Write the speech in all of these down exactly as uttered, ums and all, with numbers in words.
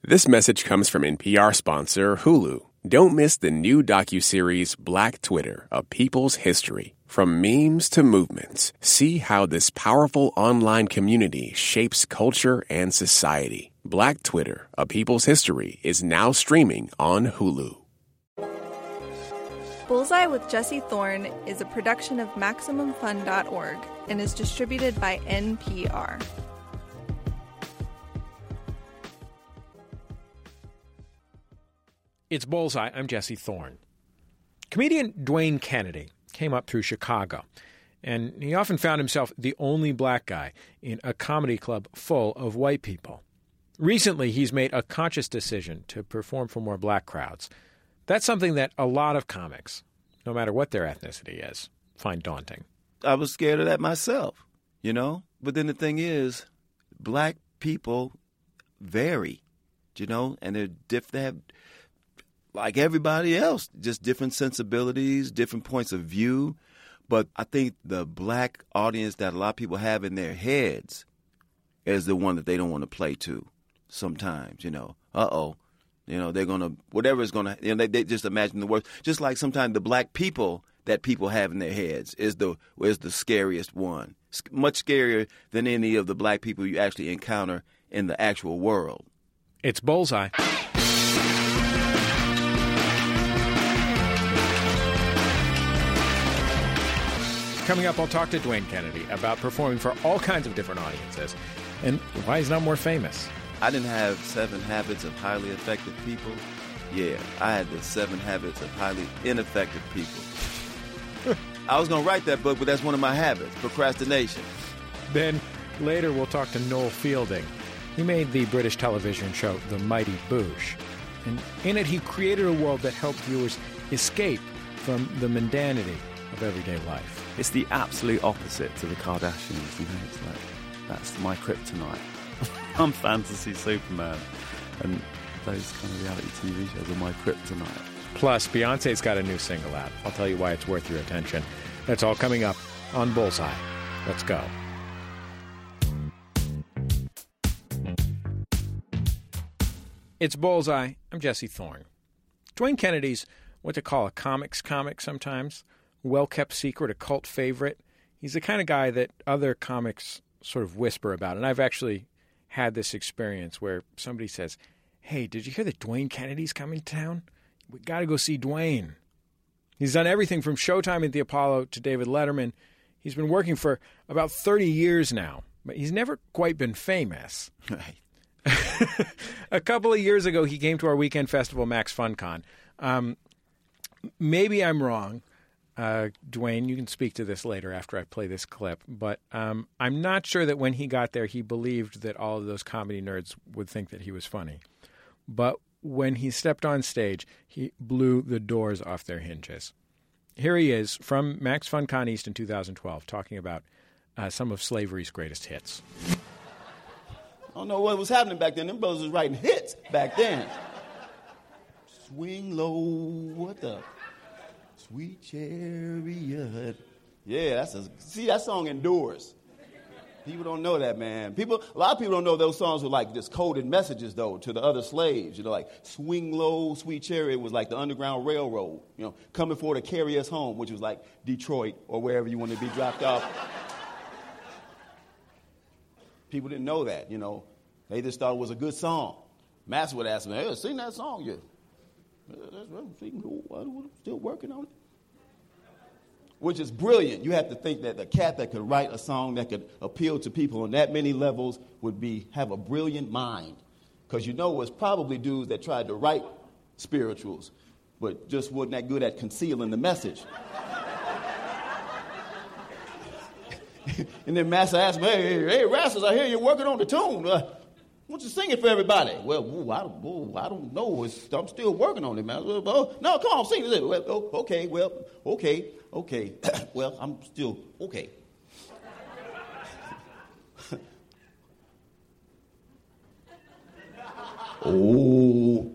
This message comes from N P R sponsor Hulu. Don't miss the new docuseries Black Twitter, A People's History. From memes to movements, see how this powerful online community shapes culture and society. Black Twitter, A People's History is now streaming on Hulu. Bullseye with Jesse Thorne is a production of Maximum Fun dot org and is distributed by N P R. It's Bullseye. I'm Jesse Thorne. Comedian Dwayne Kennedy came up through Chicago, and he often found himself the only black guy in a comedy club full of white people. Recently, he's made a conscious decision to perform for more black crowds. That's something that a lot of comics, no matter what their ethnicity is, find daunting. I was scared of that myself, you know? But then the thing is, black people vary, you know? And they're diff- they have, like everybody else, just different sensibilities, different points of view. But I think the black audience that a lot of people have in their heads is the one that they don't want to play to sometimes, you know? Uh-oh. You know, they're going to, whatever is going to, you know, they, they just imagine the worst. Just like sometimes the black people that people have in their heads is the is the scariest one. It's much scarier than any of the black people you actually encounter in the actual world. It's Bullseye. Coming up, I'll talk to Dwayne Kennedy about performing for all kinds of different audiences and why he's not more famous. I didn't have seven habits of highly effective people. Yeah, I had the seven habits of highly ineffective people. I was going to write that book, but that's one of my habits, procrastination. Then later we'll talk to Noel Fielding. He made the British television show The Mighty Boosh. And in it, he created a world that helped viewers escape from the mundanity of everyday life. It's the absolute opposite to the Kardashians. You know, it's like, that's my kryptonite. I'm fantasy Superman. And those kind of reality T V shows are my kryptonite. Plus, Beyonce's got a new single out. I'll tell you why it's worth your attention. That's all coming up on Bullseye. Let's go. It's Bullseye. I'm Jesse Thorne. Dwayne Kennedy's what they call a comics comic sometimes. Well-kept secret, a cult favorite. He's the kind of guy that other comics sort of whisper about. And I've actually had this experience where somebody says, hey, did you hear that Dwayne Kennedy's coming to town? We got to go see Dwayne. He's done everything from Showtime at the Apollo to David Letterman. He's been working for about thirty years now, but he's never quite been famous. Right. A couple of years ago, he came to our weekend festival, Max FunCon. Um, maybe I'm wrong. Uh, Dwayne, you can speak to this later after I play this clip, but um, I'm not sure that when he got there, he believed that all of those comedy nerds would think that he was funny. But when he stepped on stage, he blew the doors off their hinges. Here he is from Max FunCon East in two thousand twelve, talking about uh, some of slavery's greatest hits. I don't know what was happening back then. Them brothers was writing hits back then. Swing low, what the... Sweet chariot. Yeah, that's a, see, that song endures. People don't know that, man. People, a lot of people don't know those songs were like just coded messages, though, to the other slaves. You know, like swing low, sweet chariot was like the Underground Railroad, you know, coming for to carry us home, which was like Detroit or wherever you wanted to be dropped off. People didn't know that, you know. They just thought it was a good song. Master would ask me, hey, sing that song, yeah. That's right. I'm still working on it. Which is brilliant. You have to think that the cat that could write a song that could appeal to people on that many levels would be have a brilliant mind. Because you know it's probably dudes that tried to write spirituals, but just wasn't that good at concealing the message. And then Master asked me, hey, hey, Rastus, I hear you're working on the tune. Uh, Why don't you sing it for everybody? Well, ooh, I, don't, ooh, I don't know. It's, I'm still working on it, man. Oh, no, come on, sing it. Well, oh, okay, well, okay, okay. Well, I'm still, okay. oh,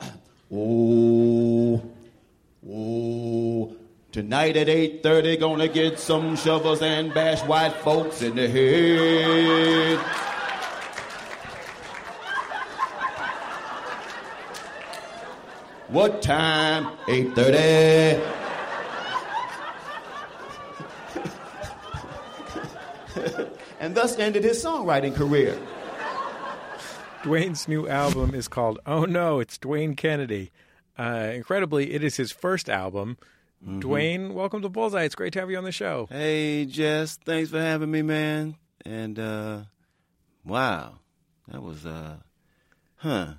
oh, oh. Tonight at eight thirty, gonna get some shovels and bash white folks in the head. What time? eight thirty. And thus ended his songwriting career. Dwayne's new album is called Oh No, It's Dwayne Kennedy. Uh, incredibly, it is his first album. Mm-hmm. Dwayne, welcome to Bullseye. It's great to have you on the show. Hey, Jess. Thanks for having me, man. And, uh, wow. That was, uh, huh.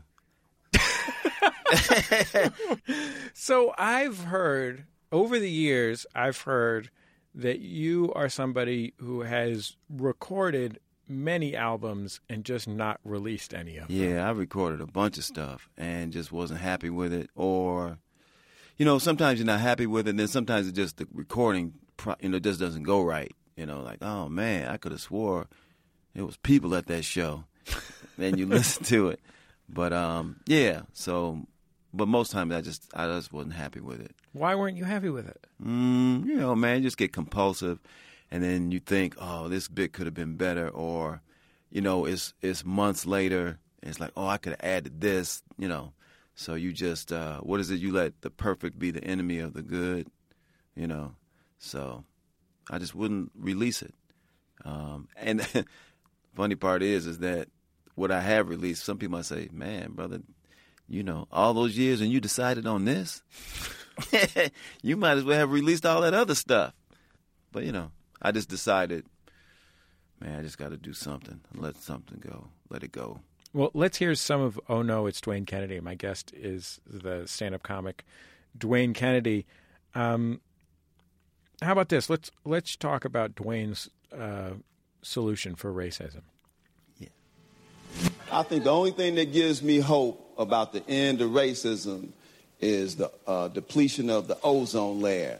So I've heard, over the years, I've heard that you are somebody who has recorded many albums and just not released any of them. Yeah, I recorded a bunch of stuff and just wasn't happy with it. Or, you know, sometimes you're not happy with it, and then sometimes it's just the recording, you know, just doesn't go right. You know, like, oh, man, I could have swore it was people at that show. Then you listen to it. But, um, yeah, so, but most times I just, I just wasn't happy with it. Why weren't you happy with it? Mm, you know, man, you just get compulsive, and then you think, oh, this bit could have been better, or, you know, it's it's months later, and it's like, oh, I could have added this, you know. So you just, uh, what is it? You let the perfect be the enemy of the good, you know. So I just wouldn't release it. Um, and the funny part is, is that what I have released, some people might say, man, brother, you know, all those years and you decided on this? You might as well have released all that other stuff. But, you know, I just decided, man, I just got to do something. Let something go. Let it go. Well, let's hear some of Oh No, It's Dwayne Kennedy. My guest is the stand-up comic Dwayne Kennedy. Um, how about this? Let's let's talk about Dwayne's uh, solution for racism. Yeah. I think the only thing that gives me hope about the end of racism is the uh, depletion of the ozone layer.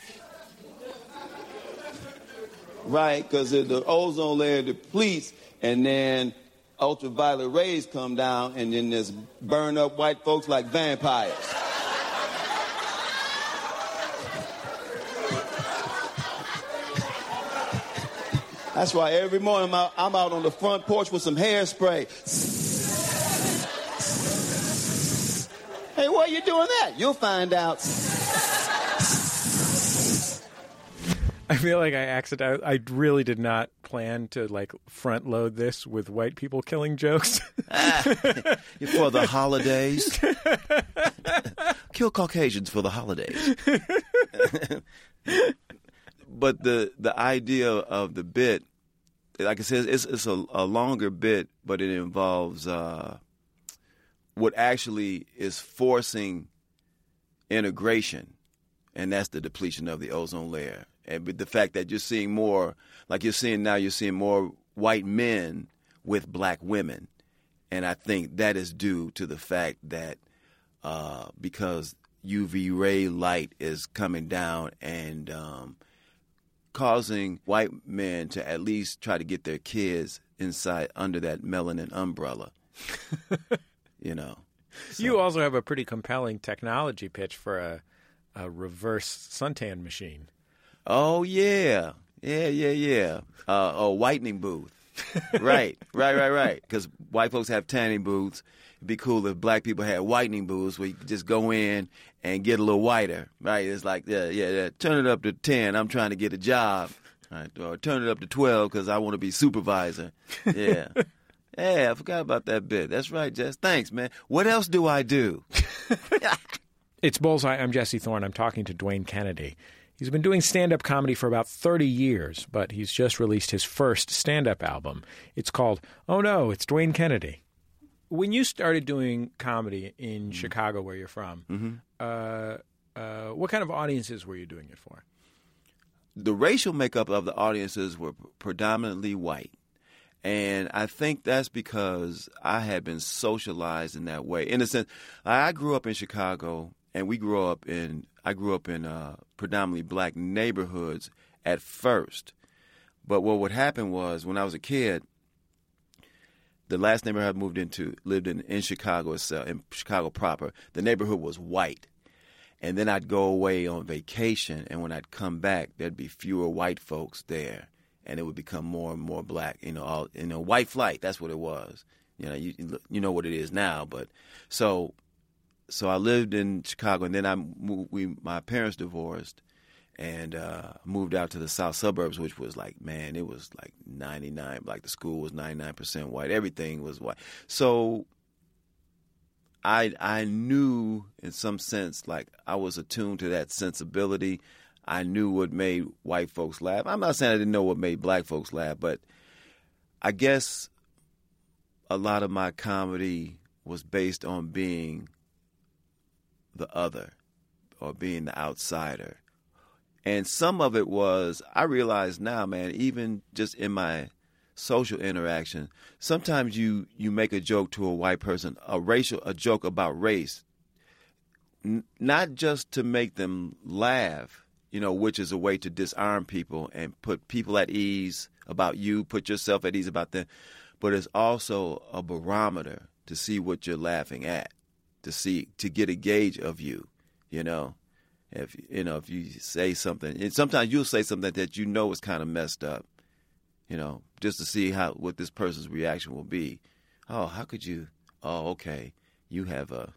Right? Because if the ozone layer depletes and then ultraviolet rays come down and then there's burn up white folks like vampires. That's why every morning I'm out, I'm out on the front porch with some hairspray. Hey, why are you doing that? You'll find out. I feel like I accidentally, I really did not plan to like front load this with white people killing jokes. Ah, for the holidays. Kill Caucasians for the holidays. But the the idea of the bit, like I said, it's, it's a, a longer bit, but it involves uh, what actually is forcing integration, and that's the depletion of the ozone layer. And the fact that you're seeing more, like you're seeing now, you're seeing more white men with black women. And I think that is due to the fact that uh, because U V ray light is coming down and um, causing white men to at least try to get their kids inside under that melanin umbrella, you know. So. You also have a pretty compelling technology pitch for a, a reverse suntan machine. Oh, yeah. Yeah, yeah, yeah. Uh, a whitening booth. Right, right, right, right. Because white folks have tanning booths. It'd be cool if black people had whitening booths where you could just go in and get a little whiter, right? It's like, yeah, yeah, yeah. Turn it up to ten. I'm trying to get a job. Right? Or turn it up to twelve because I want to be supervisor. Yeah. Yeah, I forgot about that bit. That's right, Jess. Thanks, man. What else do I do? It's Bullseye. I'm Jesse Thorne. I'm talking to Dwayne Kennedy. He's been doing stand-up comedy for about thirty years, but he's just released his first stand-up album. It's called Oh No, It's Dwayne Kennedy. When you started doing comedy in mm-hmm. Chicago, where you're from, mm-hmm. uh, uh, what kind of audiences were you doing it for? The racial makeup of the audiences were predominantly white. And I think that's because I had been socialized in that way. In a sense, I grew up in Chicago, and we grew up in I grew up in uh, predominantly black neighborhoods at first. But what would happen was when I was a kid, the last neighborhood I moved into lived in in Chicago itself, in Chicago proper. The neighborhood was white. And then I'd go away on vacation, and when I'd come back, there'd be fewer white folks there, and it would become more and more black. You know, all you know, white flight. That's what it was. You know, you you know what it is now. But so so I lived in Chicago, and then I moved, we my parents divorced, and uh, moved out to the south suburbs, which was like, man, it was like ninety-nine. Like the school was ninety-nine percent white. Everything was white. So I I knew in some sense, like I was attuned to that sensibility. I knew what made white folks laugh. I'm not saying I didn't know what made black folks laugh, but I guess a lot of my comedy was based on being the other or being the outsider. And some of it was, I realize now, man, even just in my social interaction, sometimes you, you make a joke to a white person, a racial, a joke about race, n- not just to make them laugh, you know, which is a way to disarm people and put people at ease about you, put yourself at ease about them, but it's also a barometer to see what you're laughing at, to see, to get a gauge of you, you know. If you know, if you say something, and sometimes you'll say something that you know is kind of messed up, you know, just to see how what this person's reaction will be. Oh, how could you? Oh, okay, you have a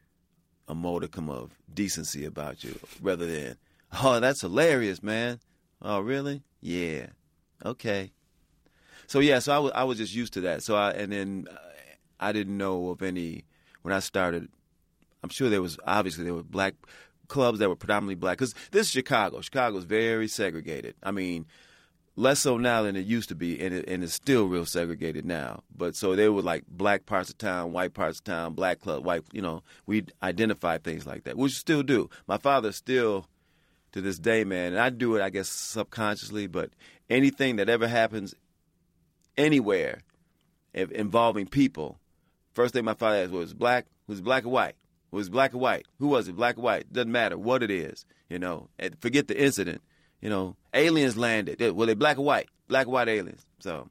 a modicum of decency about you, rather than, oh, that's hilarious, man. Oh, really? Yeah. Okay. So yeah, so I was I was just used to that. So I and then uh, I didn't know of any when I started. I'm sure there was obviously there were black clubs that were predominantly black, because this is Chicago. Chicago is very segregated. I mean, less so now than it used to be, and, it, and it's still real segregated now. But so there were like black parts of town, white parts of town, black club, white, you know, we identify things like that, which we still do. My father still, to this day, man, and I do it, I guess, subconsciously, but anything that ever happens anywhere if, involving people, first thing my father asked was, black, was black or white? Was black or white? Who was it? Black or white? Doesn't matter what it is, you know. And forget the incident, you know. Aliens landed. Were they black or white? Black or white aliens. So,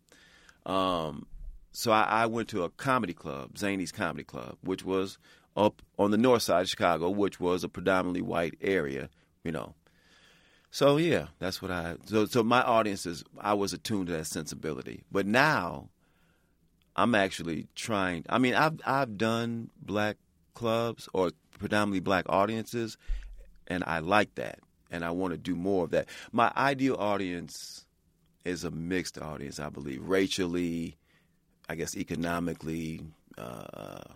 um, so I, I went to a comedy club, Zany's Comedy Club, which was up on the north side of Chicago, which was a predominantly white area, you know. So yeah, that's what I. So, so my audience is. I was attuned to that sensibility, but now I'm actually trying. I mean, I've I've done black clubs or predominantly black audiences, and I like that, and I want to do more of that. My ideal audience is a mixed audience, I believe, racially, I guess economically, uh,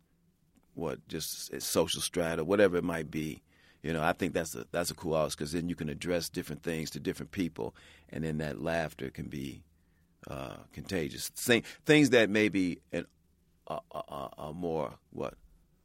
what just social strata, whatever it might be. You know, I think that's a that's a cool audience, because then you can address different things to different people, and then that laughter can be uh, contagious. Thing, things that maybe an, a, a, a more what.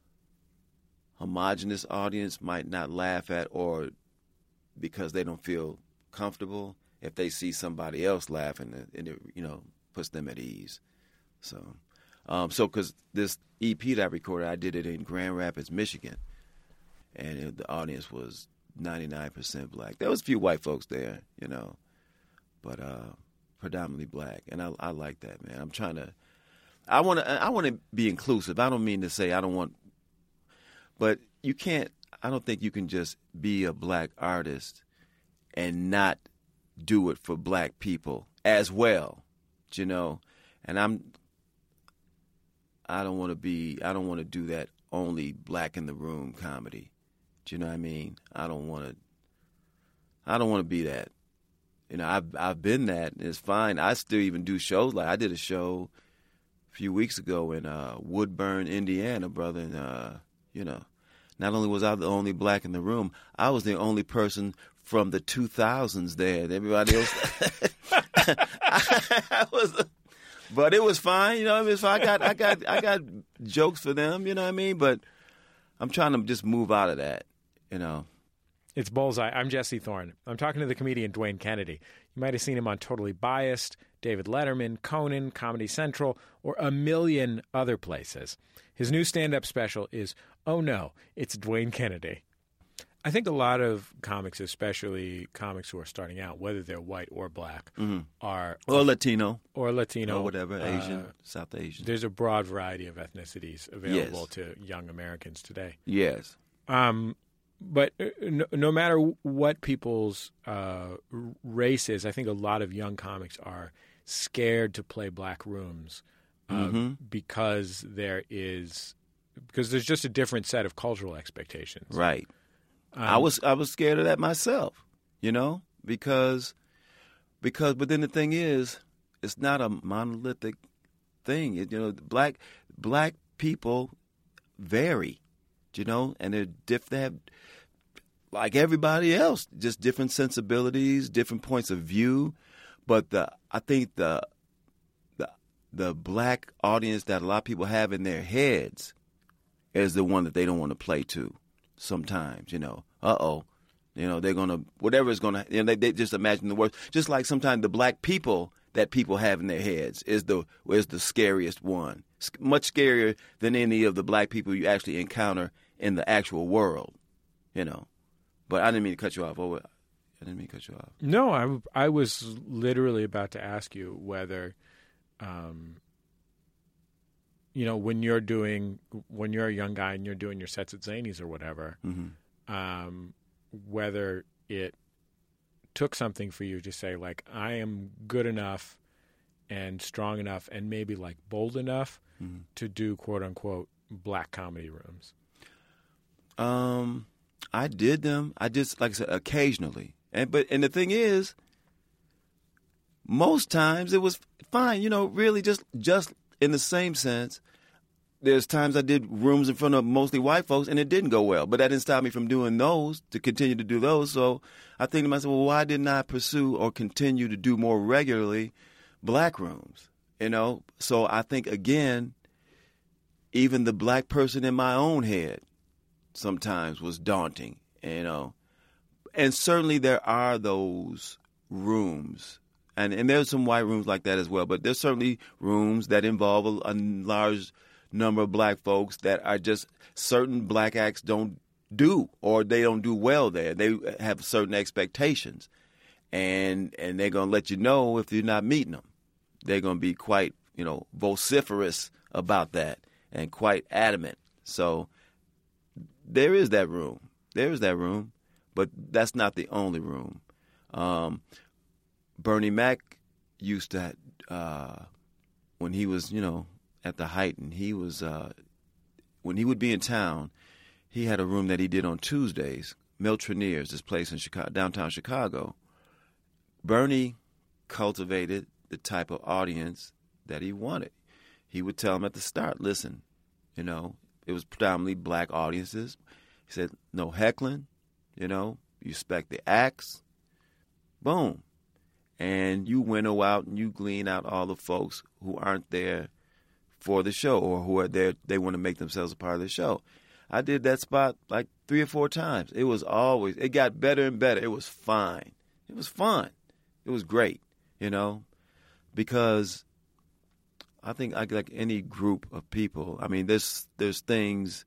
homogenous audience might not laugh at, or because they don't feel comfortable, if they see somebody else laughing, and it, you know, puts them at ease. So, um, so because this E P that I recorded, I did it in Grand Rapids, Michigan, and it, the audience was ninety-nine percent black. There was a few white folks there, you know, but uh, predominantly black, and I, I like that, man. I'm trying to, I want to, I want to be inclusive. I don't mean to say I don't want. But you can't, I don't think you can just be a black artist and not do it for black people as well, you know? And I'm, I don't want to be, I don't want to do that only black in the room comedy. Do you know what I mean? I don't want to, I don't want to be that. You know, I've, I've been that, and it's fine. I still even do shows. Like I did a show a few weeks ago in uh, Woodburn, Indiana, brother, and, uh, you know, not only was I the only black in the room, I was the only person from the two thousands there. And everybody else, I, I was, but it was fine. You know, it was fine. I got, I got, I got jokes for them. You know what I mean? But I'm trying to just move out of that. You know. It's Bullseye. I'm Jesse Thorne. I'm talking to the comedian Dwayne Kennedy. You might have seen him on Totally Biased, David Letterman, Conan, Comedy Central, or a million other places. His new stand-up special is Oh No, It's Dwayne Kennedy. I think a lot of comics, especially comics who are starting out, whether they're white or black, mm-hmm. are... Or Latino. Or Latino. Or whatever, Asian, uh, South Asian. There's a broad variety of ethnicities available yes. to young Americans today. Yes. Um, but no, no matter what people's uh, race is, I think a lot of young comics are scared to play black rooms uh, mm-hmm. because there is because there's just a different set of cultural expectations. Right. Um, I was I was scared of that myself, you know, because because but then the thing is, it's not a monolithic thing. It, you know, black black people vary, you know, and they're diff- they have, like everybody else, just different sensibilities, different points of view. But the I think the the the black audience that a lot of people have in their heads is the one that they don't want to play to. Sometimes, you know, uh oh, you know, they're gonna whatever is gonna, you know, they, they just imagine the worst. Just like sometimes the black people that people have in their heads is the is the scariest one, much scarier than any of the black people you actually encounter in the actual world, you know. But I didn't mean to cut you off. Oh, I didn't mean to cut you off. No, I, I was literally about to ask you whether, um, you know, when you're doing, when you're a young guy and you're doing your sets at Zanies or whatever, Mm-hmm. um, whether it took something for you to say, like, I am good enough and strong enough and maybe, like, bold enough Mm-hmm. to do, quote unquote, black comedy rooms. Um, I did them. I just, like I said, occasionally. And but and the thing is, most times it was fine. You know, really just just in the same sense. There's times I did rooms in front of mostly white folks, and it didn't go well. But that didn't stop me from doing those, to continue to do those. So I think to myself, well, why didn't I pursue or continue to do more regularly black rooms? You know? So I think, again, even the black person in my own head sometimes was daunting, you know? And certainly there are those rooms, and, and there's some white rooms like that as well, but there's certainly rooms that involve a, a large number of black folks that are just certain black acts don't do, or they don't do well there. They have certain expectations, and and they're going to let you know if you're not meeting them. They're going to be quite, you know, vociferous about that and quite adamant. So there is that room. There is that room, but that's not the only room. Um, Bernie Mac used to, uh, when he was, you know, at the height, and he was, uh, when he would be in town, he had a room that he did on Tuesdays, Miltroneers, this place in Chicago, downtown Chicago. Bernie cultivated the type of audience that he wanted. He would tell them at the start, listen, you know, it was predominantly black audiences. He said, no heckling, you know, you respect the acts, boom. And you winnow out and you glean out all the folks who aren't there for the show, or who are there, they want to make themselves a part of the show. I did that spot like three or four times. It was always, it got better and better. It was fine. It was fun. It was great, you know, because I think like, like any group of people, I mean, there's there's things,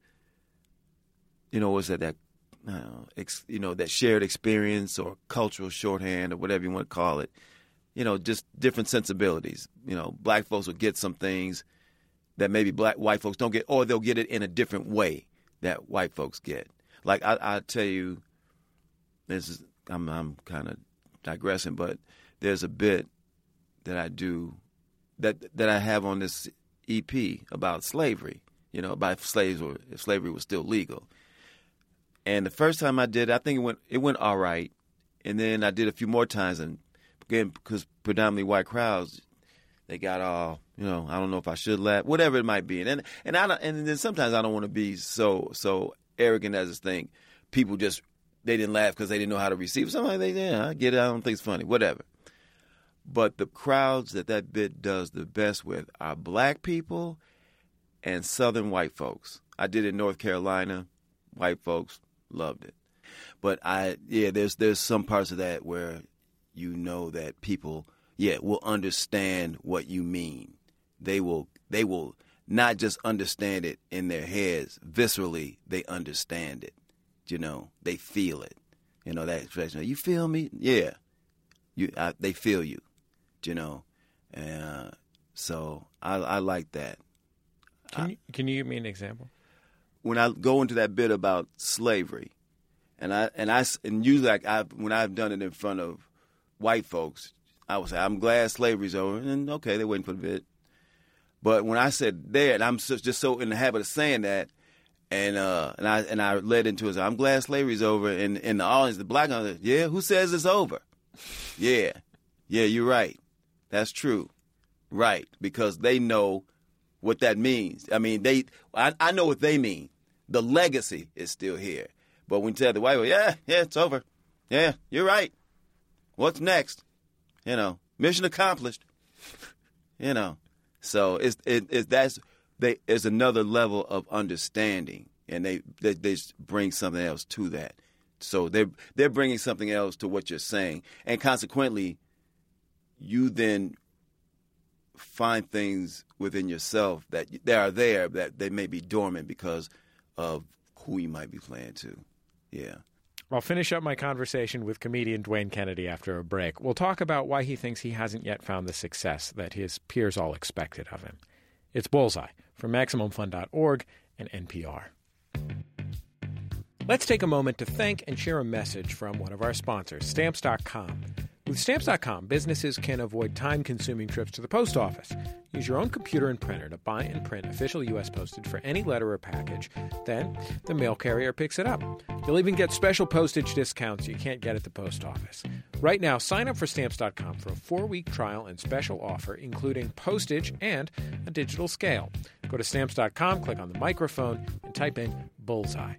you know, what's that, that I don't know, ex, you know, that shared experience or cultural shorthand or whatever you want to call it, you know, just different sensibilities. You know, black folks will get some things that maybe black white folks don't get, or they'll get it in a different way that white folks get. Like I, I tell you, this is I'm I'm kind of digressing, but there's a bit that I do that that I have on this E P about slavery. You know, about if slaves or if slavery was still legal. And the first time I did, I think it went it went all right, and then I did a few more times, and again because predominantly white crowds, they got all, you know, I don't know if I should laugh, whatever it might be. And and I don't, and then sometimes I don't want to be so so arrogant as to think people just, they didn't laugh because they didn't know how to receive. Something like that, yeah, I get it, I don't think it's funny, whatever. But the crowds that that bit does the best with are black people and Southern white folks. I did it in North Carolina. White folks loved it. But I, yeah, there's there's some parts of that where you know that people, yeah, will understand what you mean. They will they will not just understand it in their heads, viscerally, they understand it. You know, they feel it. You know, that expression, you feel me? Yeah. You I, they feel you, you know. Uh, so I, I like that. Can I, you, can you give me an example? When I go into that bit about slavery, and I and I and usually like I when I've done it in front of white folks, I would say I'm glad slavery's over, and okay, they're waiting for the bit. But when I said there, and I'm just so in the habit of saying that, And uh, and I and I led into it. I'm glad slavery's over. And in the audience, the black guy, yeah, who says it's over? Yeah, yeah, you're right. That's true, right? Because they know what that means. I mean, they. I, I know what they mean. The legacy is still here. But when you tell the white, yeah, yeah, it's over. Yeah, you're right. What's next? You know, mission accomplished. You know, so it's it, it that's they is another level of understanding, and they, they they bring something else to that. So they're they're bringing something else to what you're saying, and consequently, you then find things within yourself that that are there that they may be dormant because of who you might be playing to. Yeah. I'll finish up my conversation with comedian Dwayne Kennedy after a break. We'll talk about why he thinks he hasn't yet found the success that his peers all expected of him. It's Bullseye from Maximum Fun dot org and N P R. Let's take a moment to thank and share a message from one of our sponsors, Stamps dot com. With Stamps dot com, businesses can avoid time-consuming trips to the post office. Use your own computer and printer to buy and print official U S postage for any letter or package. Then, the mail carrier picks it up. You'll even get special postage discounts you can't get at the post office. Right now, sign up for Stamps dot com for a four-week trial and special offer, including postage and a digital scale. Go to Stamps dot com, click on the microphone, and type in Bullseye.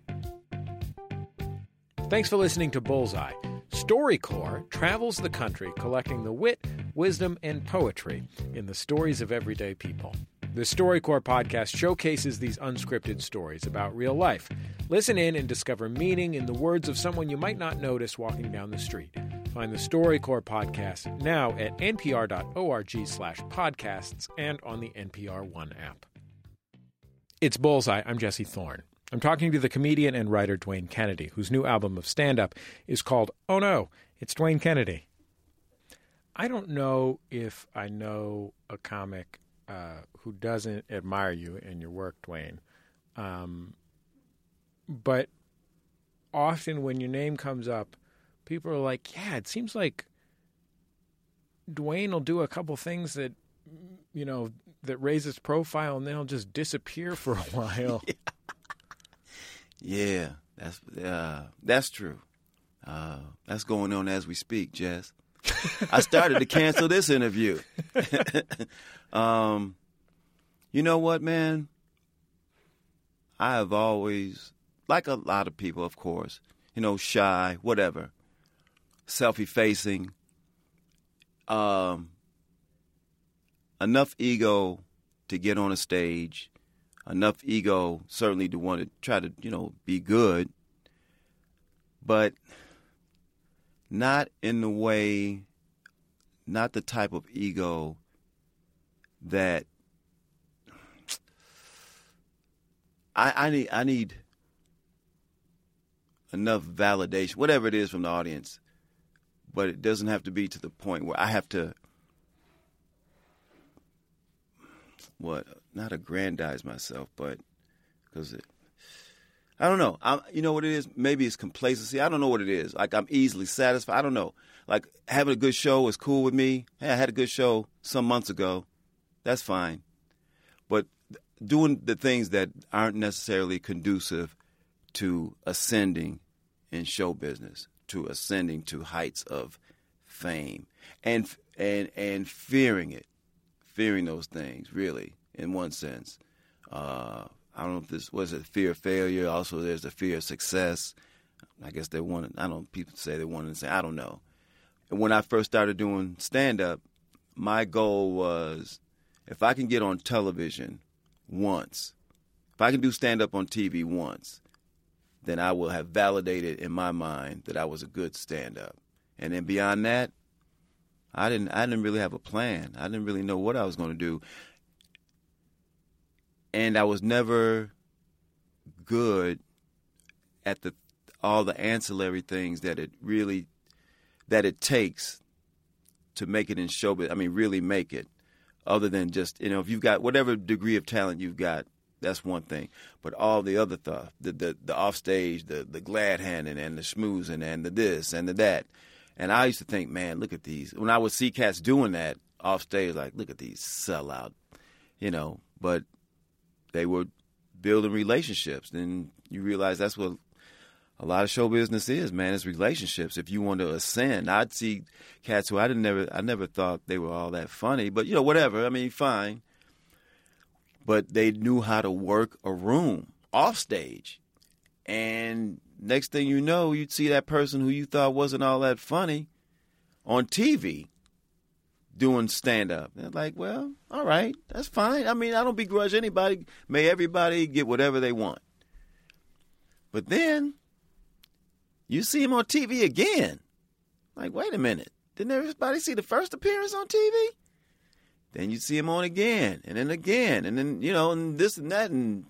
Thanks for listening to Bullseye. StoryCorps travels the country collecting the wit, wisdom, and poetry in the stories of everyday people. The StoryCorps podcast showcases these unscripted stories about real life. Listen in and discover meaning in the words of someone you might not notice walking down the street. Find the StoryCorps podcast now at npr.org slash podcasts and on the N P R One app. It's Bullseye. I'm Jesse Thorne. I'm talking to the comedian and writer Dwayne Kennedy, whose new album of stand-up is called Oh No, It's Dwayne Kennedy. I don't know if I know a comic uh, who doesn't admire you and your work, Dwayne. Um, but often when your name comes up, people are like, yeah, it seems like Dwayne will do a couple things that, you know, that raise his profile and then he'll just disappear for a while. Yeah. Yeah, that's uh, that's true. Uh, that's going on as we speak, Jess. I started to cancel this interview. um, you know what, man? I have always, like a lot of people, of course, you know, shy, whatever, self-effacing, um, enough ego to get on a stage. Enough ego, certainly, to want to try to, you know, be good, but not in the way, not the type of ego that I, I need. I need enough validation, whatever it is, from the audience, but it doesn't have to be to the point where I have to. What, not aggrandize myself, but because it, I don't know. I'm, you know what it is? Maybe it's complacency. I don't know what it is. Like, I'm easily satisfied. I don't know. Like, having a good show is cool with me. Hey, I had a good show some months ago. That's fine. But doing the things that aren't necessarily conducive to ascending in show business, to ascending to heights of fame, and and and fearing it. Fearing those things, really, in one sense. Uh, I don't know if this was a fear of failure. Also, there's the fear of success. I guess they wanted, I don't know, people say they wanted to say, I don't know. And when I first started doing stand-up, my goal was, if I can get on television once, if I can do stand-up on T V once, then I will have validated in my mind that I was a good stand-up. And then beyond that, I didn't I didn't really have a plan. I didn't really know what I was going to do. And I was never good at the all the ancillary things that it really that it takes to make it in showbiz. I mean, really make it. Other than just, you know, if you've got whatever degree of talent you've got, that's one thing. But all the other stuff, the the, the offstage, the the glad handing and the schmoozing and the this and the that. And I used to think, man, look at these. When I would see cats doing that off stage, like, look at these sellout, you know. But they were building relationships. Then you realize that's what a lot of show business is, man. It's relationships. If you want to ascend, I'd see cats who I didn't never, I never thought they were all that funny, but you know, whatever. I mean, fine. But they knew how to work a room off stage, and next thing you know, you'd see that person who you thought wasn't all that funny on T V doing stand-up. They're like, well, all right, that's fine. I mean, I don't begrudge anybody. May everybody get whatever they want. But then you see him on T V again. Like, wait a minute. Didn't everybody see the first appearance on T V? Then you see him on again, and then again, and then, you know, and this and that. And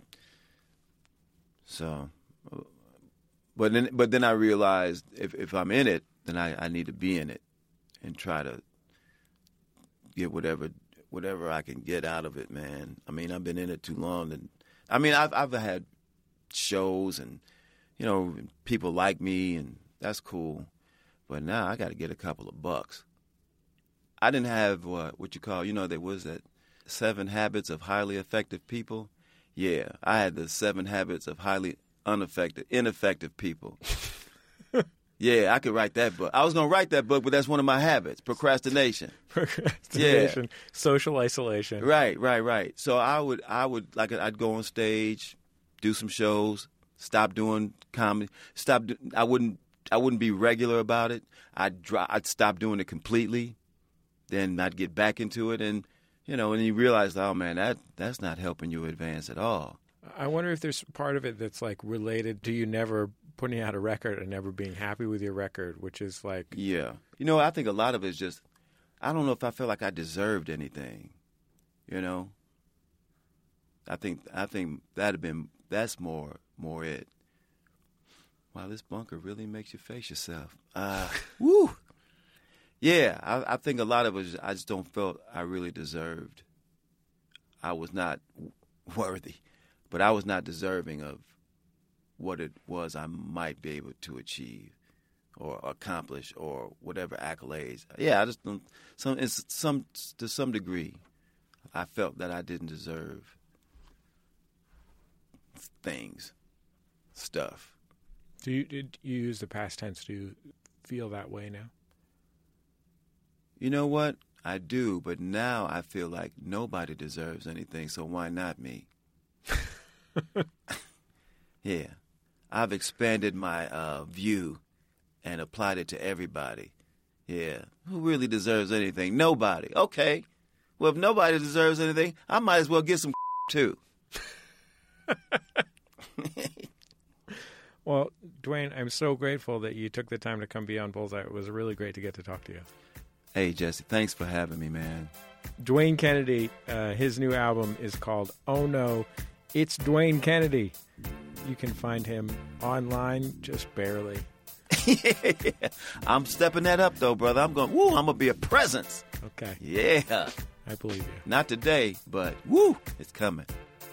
so, but then, but then I realized if, if I'm in it, then I, I need to be in it and try to get whatever whatever I can get out of it, man. I mean, I've been in it too long. And I mean, I've I've had shows and, you know, people like me, and that's cool. But now I got to get a couple of bucks. I didn't have what what you call, you know, there was that seven habits of highly effective people. Yeah, I had the seven habits of highly ineffective, ineffective people. Yeah, I could write that book. I was going to write that book, but that's one of my habits, procrastination. Procrastination, yeah. Social isolation. Right, right, right. So I would, I would, like, I'd go on stage, do some shows, stop doing comedy, stop. Do, I wouldn't, I wouldn't be regular about it. I'd, dry, I'd stop doing it completely. Then I'd get back into it, and you know, and you realize, oh man, that that's not helping you advance at all. I wonder if there's part of it that's like related to you never putting out a record and never being happy with your record, which is like, yeah, you know, I think a lot of it is just, I don't know if I felt like I deserved anything, you know. I think I think that'd have been that's more more it. Wow, this bunker really makes you face yourself. Uh, woo. Yeah, I, I think a lot of it, I just don't feel I really deserved. I was not worthy, but I was not deserving of what it was I might be able to achieve or accomplish or whatever accolades. Yeah, I just don't, some, it's some, to some degree, I felt that I didn't deserve things, stuff. Do you, did you use the past tense? Do you feel that way now? You know what? I do, but now I feel like nobody deserves anything, so why not me? Yeah. I've expanded my uh, view and applied it to everybody. Yeah. Who really deserves anything? Nobody. Okay. Well, if nobody deserves anything, I might as well get some too. Well, Dwayne, I'm so grateful that you took the time to come be on Bullseye. It was really great to get to talk to you. Hey, Jesse, thanks for having me, man. Dwayne Kennedy, uh, his new album is called Oh No, It's Dwayne Kennedy. You can find him online, just barely. Yeah, I'm stepping that up, though, brother. I'm going, woo, I'm going to be a presence. Okay. Yeah. I believe you. Not today, but woo, it's coming.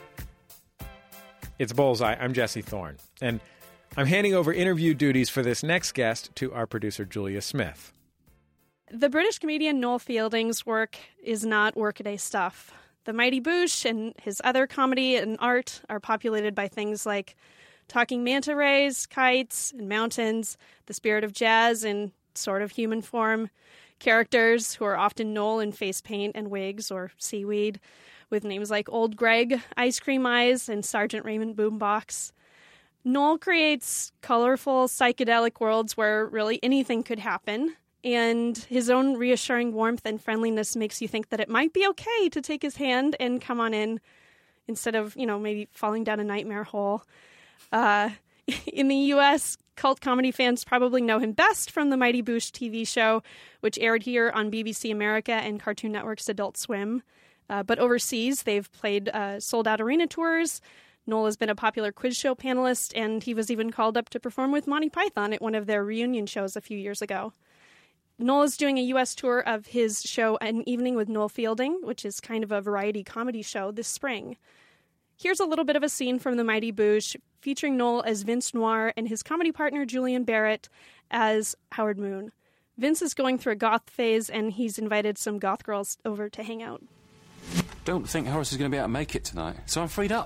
It's Bullseye. I'm Jesse Thorne. And I'm handing over interview duties for this next guest to our producer, Julia Smith. The British comedian Noel Fielding's work is not workaday stuff. The Mighty Boosh and his other comedy and art are populated by things like talking manta rays, kites, and mountains, the spirit of jazz in sort of human form, characters who are often Noel in face paint and wigs or seaweed, with names like Old Greg, Ice Cream Eyes, and Sergeant Raymond Boombox. Noel creates colorful, psychedelic worlds where really anything could happen, and his own reassuring warmth and friendliness makes you think that it might be okay to take his hand and come on in instead of, you know, maybe falling down a nightmare hole. Uh, in the U S, cult comedy fans probably know him best from the Mighty Boosh T V show, which aired here on B B C America and Cartoon Network's Adult Swim. Uh, but overseas, they've played uh, sold-out arena tours. Noel has been a popular quiz show panelist, and he was even called up to perform with Monty Python at one of their reunion shows a few years ago. Noel is doing a U S tour of his show An Evening with Noel Fielding, which is kind of a variety comedy show, this spring. Here's a little bit of a scene from The Mighty Boosh, featuring Noel as Vince Noir and his comedy partner Julian Barrett as Howard Moon. Vince is going through a goth phase, and he's invited some goth girls over to hang out. Don't think Horace is going to be able to make it tonight, so I'm freed up.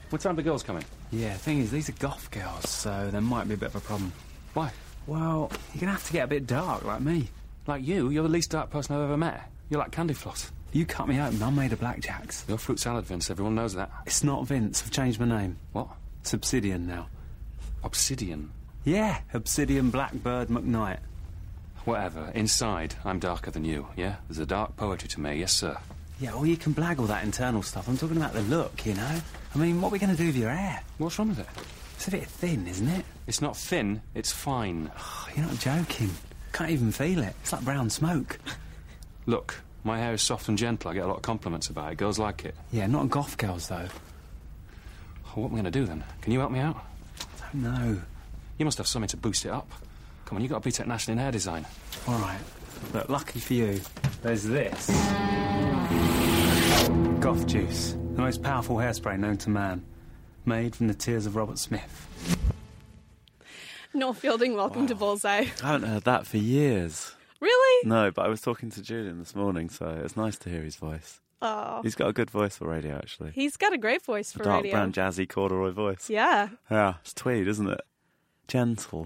What time are the girls coming? Yeah, thing is, these are goth girls, so there might be a bit of a problem. Why? Well, you're gonna have to get a bit dark, like me. Like you? You're the least dark person I've ever met. You're like candy floss. You cut me open, I'm made of blackjacks. You're fruit salad, Vince. Everyone knows that. It's not Vince, I've changed my name. What? It's Obsidian now. Obsidian? Yeah, Obsidian Blackbird McKnight. Whatever. Inside, I'm darker than you, yeah? There's a dark poetry to me, yes, sir. Yeah, well, you can blag all that internal stuff. I'm talking about the look, you know? I mean, what are we going to do with your hair? What's wrong with it? It's a bit thin, isn't it? It's not thin, it's fine. Oh, you're not joking. Can't even feel it. It's like brown smoke. Look, my hair is soft and gentle. I get a lot of compliments about it. Girls like it. Yeah, not goth girls, though. Well, what am I going to do, then? Can you help me out? I don't know. You must have something to boost it up. Come on, you got a B Tech National in hair design. All right. Look, lucky for you, there's this. Goth Juice, the most powerful hairspray known to man. Made from the tears of Robert Smith. Noel Fielding, welcome Wow. to Bullseye. I haven't heard that for years. Really? No, but I was talking to Julian this morning, so it's nice to hear his voice. Oh. He's got a good voice for radio, actually. He's got a great voice for a dark radio. brown, jazzy corduroy voice. Yeah. Yeah, it's tweed, isn't it? Gentle.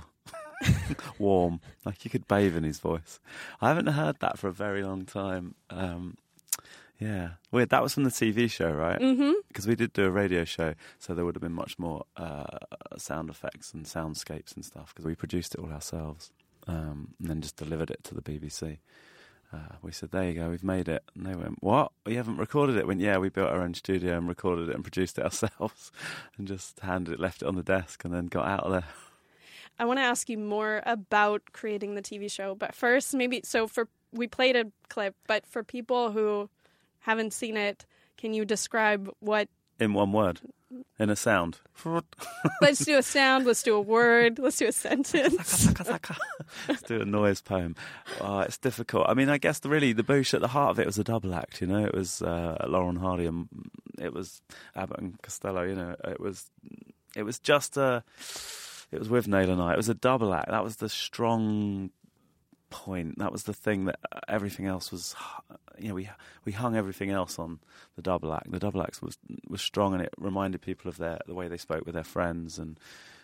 Warm. Like you could bathe in his voice. I haven't heard that for a very long time. Um, yeah. Weird. That was from the T V show, right? Mm-hmm. Because we did do a radio show, so there would have been much more uh, sound effects and soundscapes and stuff, because we produced it all ourselves um, and then just delivered it to the B B C. Uh, we said, there you go, we've made it. And they went, what? You haven't recorded it? We went, yeah, we built our own studio and recorded it and produced it ourselves and just handed it, left it on the desk and then got out of there. I want to ask you more about creating the T V show, but first, maybe, so for, we played a clip, but for people who haven't seen it, can you describe what... In one word, in a sound. Let's do a sound, let's do a word, let's do a sentence. Let's do a noise poem. Oh, it's difficult. I mean, I guess the, really the Boosh at the heart of it was a double act, you know. It was uh, Laurel Hardy and it was Abbott and Costello, you know. It was, it was just a... It was with Nail and I. It was a double act. That was the strong point. That was the thing that everything else was. You know, we we hung everything else on the double act. The double act was was strong, and it reminded people of their the way they spoke with their friends, and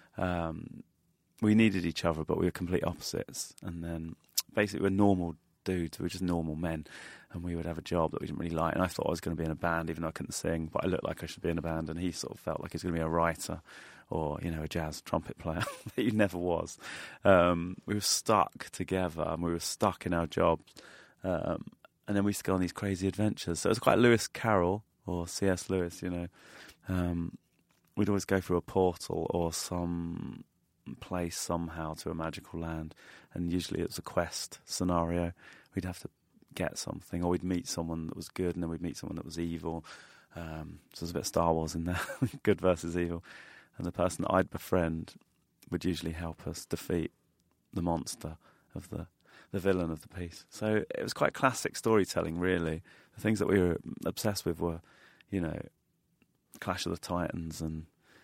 um, we needed each other, but we were complete opposites. And then basically, we're normal dudes. We were just normal men, and we would have a job that we didn't really like. And I thought I was going to be in a band, even though I couldn't sing, but I looked like I should be in a band. And he sort of felt like he was going to be a writer, or, you know, a jazz trumpet player that he never was. Um, we were stuck together, and we were stuck in our jobs. Um, and then we used to go on these crazy adventures. So it was quite Lewis Carroll, or C S Lewis, you know. Um, we'd always go through a portal or some place somehow to a magical land. And usually it was a quest scenario. We'd have to get something, or we'd meet someone that was good, and then we'd meet someone that was evil. Um, so there's a bit of Star Wars in there, good versus evil. And the person that I'd befriend would usually help us defeat the monster of the, the villain of the piece. So it was quite classic storytelling, really. The things that we were obsessed with were, you know, Clash of the Titans and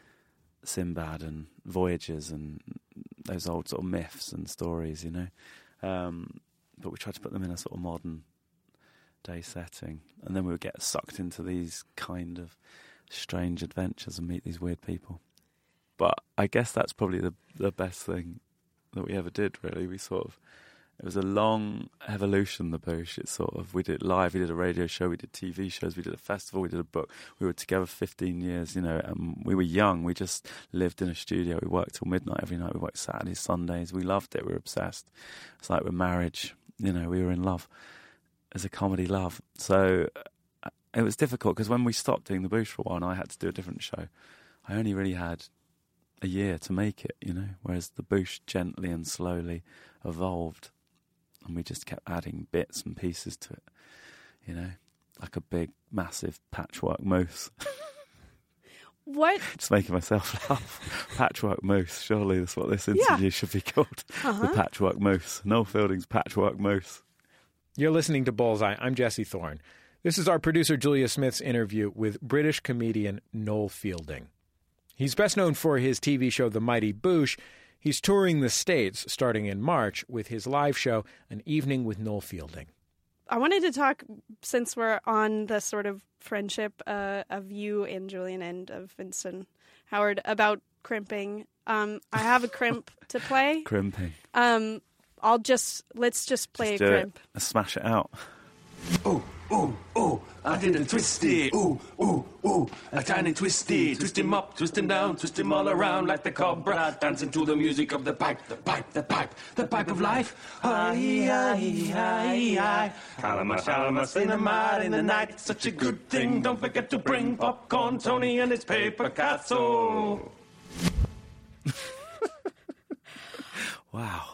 Sinbad and Voyages and those old sort of myths and stories, you know. Um, but we tried to put them in a sort of modern day setting. And then we would get sucked into these kind of strange adventures and meet these weird people. But I guess that's probably the the best thing that we ever did, really. We sort of, it was a long evolution, the Boosh. It's sort of, we did it live, we did a radio show, we did T V shows, we did a festival, we did a book. We were together fifteen years, you know, and we were young. We just lived in a studio. We worked till midnight every night. We worked Saturdays, Sundays. We loved it. We were obsessed. It's like with marriage, you know, we were in love. As a comedy love. So uh, it was difficult because when we stopped doing the Boosh for a while and I had to do a different show, I only really had a year to make it, you know, whereas the Boosh gently and slowly evolved, and we just kept adding bits and pieces to it, you know, like a big, massive patchwork moose. What? Just making myself laugh. Patchwork moose. Surely that's what this interview yeah. should be called. Uh-huh. The Patchwork Moose. Noel Fielding's Patchwork Moose. You're listening to Bullseye. I'm Jesse Thorne. This is our producer Julia Smith's interview with British comedian Noel Fielding. He's best known for his T V show The Mighty Boosh. He's touring the States starting in March with his live show, An Evening with Noel Fielding. I wanted to talk, since we're on the sort of friendship uh, of you and Julian and of Vincent Howard, about crimping. Um, I have a crimp to play. Crimping. Um, I'll just, let's just play Just a do crimp. it. Smash it out. Ooh, ooh, ooh, I did a twisty. Ooh, ooh, ooh, a tiny twisty. Twist him up, twist him down, twist him all around like the cobra. Dancing to the music of the pipe, the pipe, the pipe, the pipe of life. Hi, hi, hi, hi. Kalama, shalama, cinnamon in the night. Such a good thing. Don't forget to bring popcorn, Tony and his paper castle. Wow.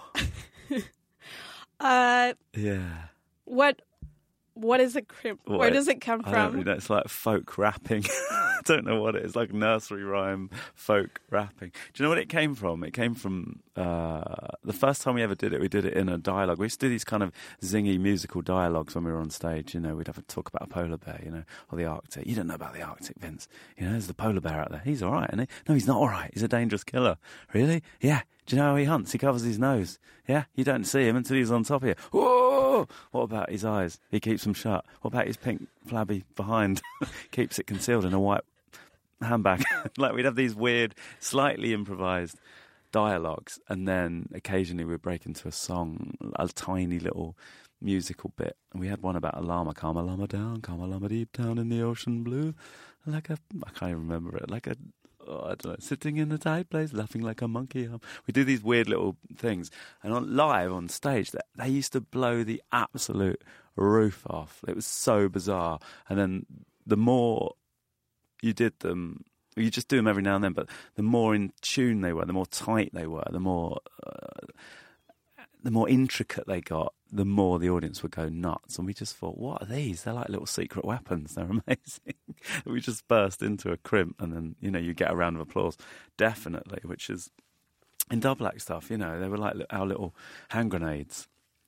Uh, Yeah. what, what is a crimp? What Where it- does it come I don't really from? know. It's like folk rapping. I don't know what it is. Like nursery rhyme, folk rapping. Do you know what it came from? It came from uh, the first time we ever did it. We did it in a dialogue. We used to do these kind of zingy musical dialogues when we were on stage. You know, we'd have a talk about a polar bear, you know, or the Arctic. You don't know about the Arctic, Vince. You know, there's the polar bear out there. He's all right, isn't he? No, he's not all right. He's a dangerous killer. Really? Yeah. Do you know how he hunts? He covers his nose. Yeah? You don't see him until he's on top of you. Whoa! What about his eyes? He keeps them shut. What about his pink flabby behind? Keeps it concealed in a white handbag. Like we'd have these weird, slightly improvised dialogues, and then occasionally we'd break into a song, a tiny little musical bit. And we had one about a llama. Calm a llama down, calm a llama deep down in the ocean blue. Like a, I can't even remember it, like a, oh, I don't know, sitting in a tight place, laughing like a monkey. We do these weird little things. And on live on stage, they, they used to blow the absolute roof off. It was so bizarre. And then the more you did them, you just do them every now and then, but the more in tune they were, the more tight they were, the more uh, the more intricate they got, the more the audience would go nuts. And we just thought, what are these? They're like little secret weapons. They're amazing. We just burst into a crimp, and then, you know, you get a round of applause, definitely, which is in double act stuff, you know, they were like our little hand grenades.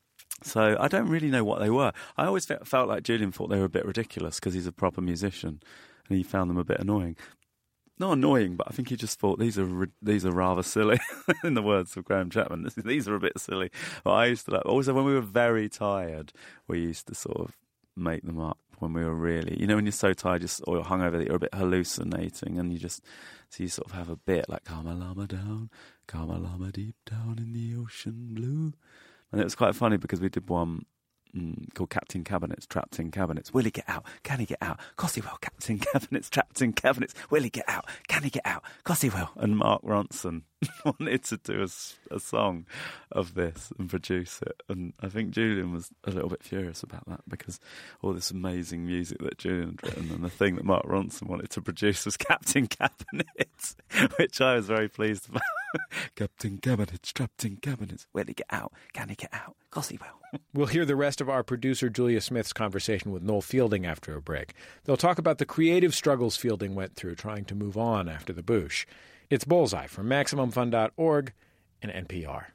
So I don't really know what they were. I always fe- felt like Julian thought they were a bit ridiculous because he's a proper musician, and he found them a bit annoying. Not annoying, but I think he just thought these are ri- these are rather silly. In the words of Graham Chapman, this, these are a bit silly. But I used to like. Also, when we were very tired, we used to sort of make them up. When we were really, you know, when you're so tired, just or you're hungover, that you're a bit hallucinating, and you just so you sort of have a bit like calm a llama down, calm a llama deep down in the ocean blue. And it was quite funny because we did one mm, called Captain Cabinets, Trapped in Cabinets. Will he get out? Can he get out? Course he will. Captain Cabinets, Trapped in Cabinets. Will he get out? Can he get out? Course he will. And Mark Ronson wanted to do a, a song of this and produce it. And I think Julian was a little bit furious about that because all this amazing music that Julian had written, and the thing that Mark Ronson wanted to produce was Captain Cabinets, which I was very pleased about. Captain Cabinets, Trapped in Cabinets. Will he get out? Can he get out? Of course he will. We'll hear the rest of our producer Julia Smith's conversation with Noel Fielding after a break. They'll talk about the creative struggles Fielding went through trying to move on after the Bush. It's Bullseye from Maximum Fun dot org and N P R.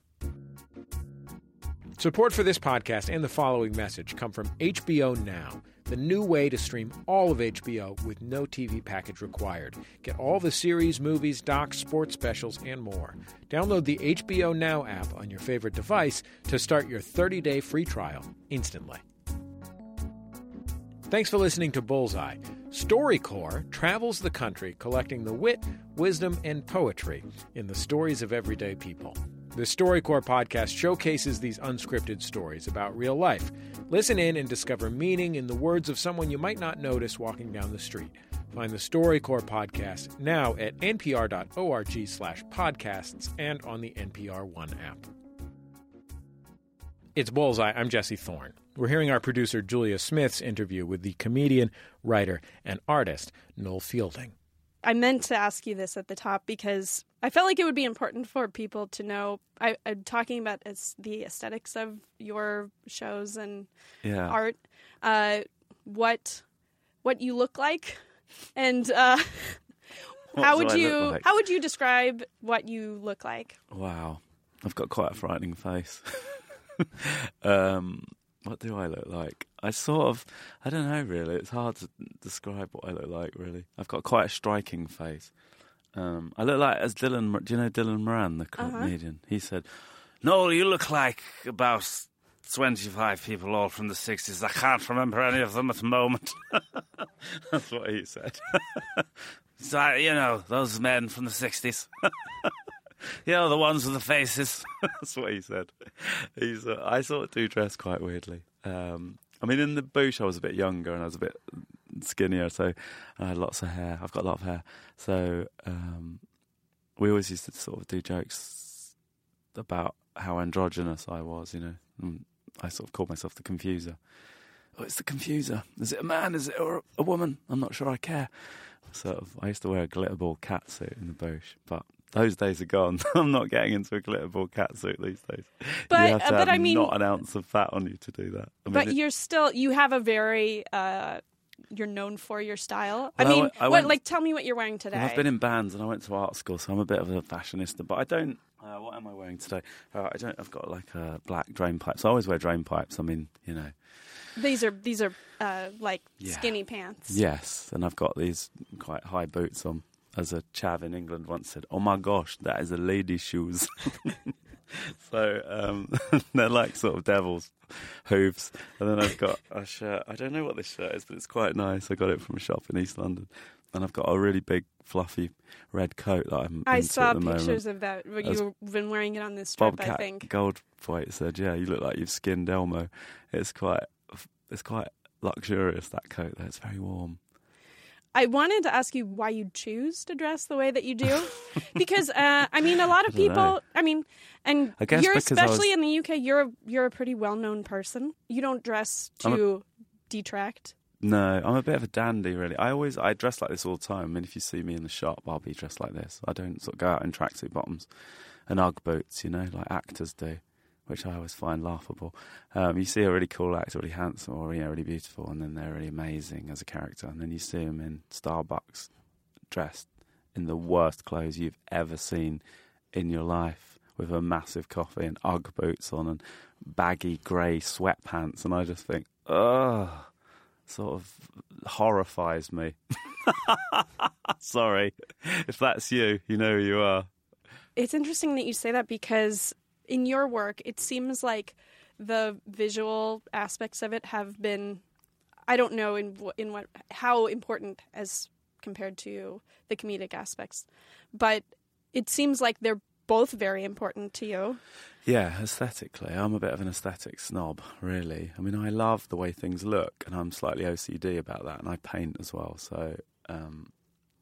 Support for this podcast and the following message come from H B O Now, the new way to stream all of H B O with no T V package required. Get all the series, movies, docs, sports specials, and more. Download the H B O Now app on your favorite device to start your thirty-day free trial instantly. Thanks for listening to Bullseye. StoryCorps travels the country collecting the wit, wisdom, and poetry in the stories of everyday people. The StoryCorps podcast showcases these unscripted stories about real life. Listen in and discover meaning in the words of someone you might not notice walking down the street. Find the StoryCorps podcast now at npr.org slash podcasts and on the N P R One app. It's Bullseye. I'm Jesse Thorne. We're hearing our producer Julia Smith's interview with the comedian, writer, and artist Noel Fielding. I meant to ask you this at the top because I felt like it would be important for people to know. I, I'm talking about as the aesthetics of your shows and Yeah. art, uh, what what you look like, and uh, What how do would I you look like? how would you describe what you look like? Wow. I've got quite a frightening face. um, what do I look like? I sort of, I don't know really. It's hard to describe what I look like really. I've got quite a striking face. Um, I look like, as Dylan, do you know Dylan Moran, the Uh-huh. comedian? He said, "Noel, you look like about twenty-five people, all from the sixties. I can't remember any of them at the moment. That's what he said. So, you know, those men from the sixties. You know, the ones with the faces. That's what he said. He's. Uh, I sort of do dress quite weirdly. Um, I mean, in the bush, I was a bit younger and I was a bit skinnier, so I had lots of hair. I've got a lot of hair. So um, we always used to sort of do jokes about how androgynous I was, you know. And I sort of called myself the Confuser. Oh, it's the Confuser. Is it a man? Is it or a woman? I'm not sure I care. Sort of. I used to wear a glitterball catsuit in the bush, but those days are gone. I'm not getting into a glitterball catsuit these days. But, you have to uh, but have I mean, not an ounce of fat on you to do that. I mean, but it, you're still, you have a very, uh, you're known for your style. I Well, I mean, went- I what, went- like, tell me what you're wearing today. well, I've been in bands and I went to art school, so I'm a bit of a fashionista. But I don't. Uh, what am I wearing today? Uh, I don't. I've got like a black drain pipes. I always wear drain pipes. I mean, you know. These are, these are uh, like Yeah. skinny pants. Yes, and I've got these quite high boots on. As a chav in England once said, "Oh my gosh, that is a lady's shoes." So um, they're like sort of devil's hooves. And then I've got a shirt. I don't know what this shirt is, but it's quite nice. I got it from a shop in East London. And I've got a really big, fluffy red coat that I'm I into saw at the pictures moment. of that. But As you've been wearing it on this trip, Bobcat I think. Goldthwait said, "Yeah, you look like you've skinned Elmo." It's quite, it's quite luxurious, that coat. Though. It's very warm. I wanted to ask you why you choose to dress the way that you do, because uh, I mean, a lot of I don't people. know. I mean, and I guess you're because I especially was- in the U K. You're a, you're a pretty well known person. You don't dress I'm a- to detract. No, I'm a bit of a dandy, really. I always, I dress like this all the time. I mean, if you see me in the shop, I'll be dressed like this. I don't sort of go out in tracksuit bottoms and Ugg boots, you know, like actors do, which I always find laughable. Um, you see a really cool actor, really handsome or, you know, really beautiful, and then they're really amazing as a character. And then you see them in Starbucks dressed in the worst clothes you've ever seen in your life, with a massive coffee and Ugg boots on and baggy grey sweatpants. And I just think, ugh. Sort of horrifies me. Sorry. If that's you, you know who you are. It's interesting that you say that because in your work, it seems like the visual aspects of it have been, I don't know in wh- in what how important as compared to the comedic aspects, but it seems like they're both very important to you. Yeah, aesthetically. I'm a bit of an aesthetic snob, really. I mean, I love the way things look, and I'm slightly O C D about that, and I paint as well. So um,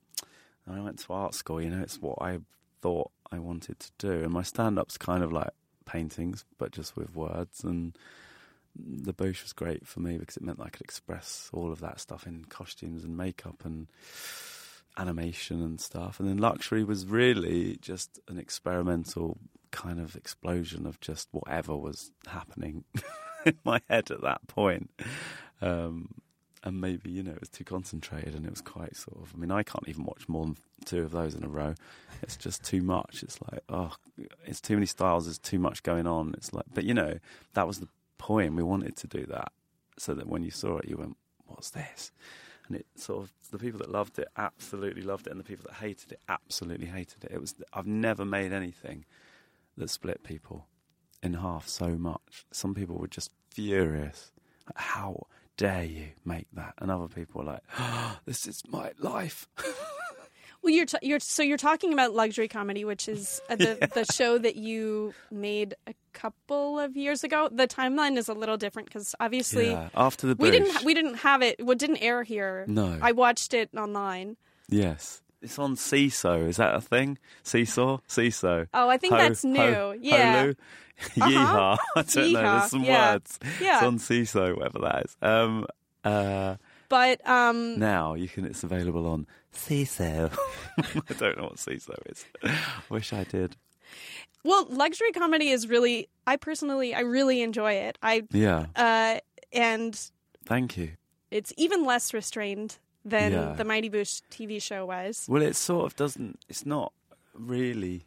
I went to art school, you know, it's what I thought I wanted to do. And my stand-up's kind of like paintings, but just with words. And the Bush was great for me because it meant I could express all of that stuff in costumes and makeup and animation and stuff. And then Luxury was really just an experimental kind of explosion of just whatever was happening in my head at that point. Um, and maybe, you know, it was too concentrated and it was quite sort of, I mean, I can't even watch more than two of those in a row. It's just too much. It's like, oh, it's too many styles. There's too much going on. It's like, but you know, that was the point. We wanted to do that so that when you saw it, you went, what's this? And it sort of, the people that loved it absolutely loved it, and the people that hated it absolutely hated it. It was, I've never made anything that split people in half so much. Some people were just furious. Like, how dare you make that? And other people were like, oh, this is my life. Well, you're t- you're so you're talking about Luxury Comedy, which is uh, the Yeah. the show that you made a couple of years ago. The timeline is a little different because obviously Yeah, after the we didn't Bush. ha- we didn't have it. What didn't air here? No. I watched it online. Yes. It's on Seesaw. Is that a thing? Seesaw? Seesaw. Oh, I think Ho- that's new. ho- Yeah. Holu? Uh-huh. Yeehaw. I don't know. Yeehaw, There's some yeah. words. Yeah. It's on Seesaw, whatever that is. Um, uh, But um, now you can. It's available on Seesaw. I don't know what Seesaw is. Wish I did. well, Luxury Comedy is really. I personally, I really enjoy it. I Yeah. uh, and Thank you. it's even less restrained than Yeah. the Mighty Boosh T V show was. Well, it sort of doesn't. It's not really.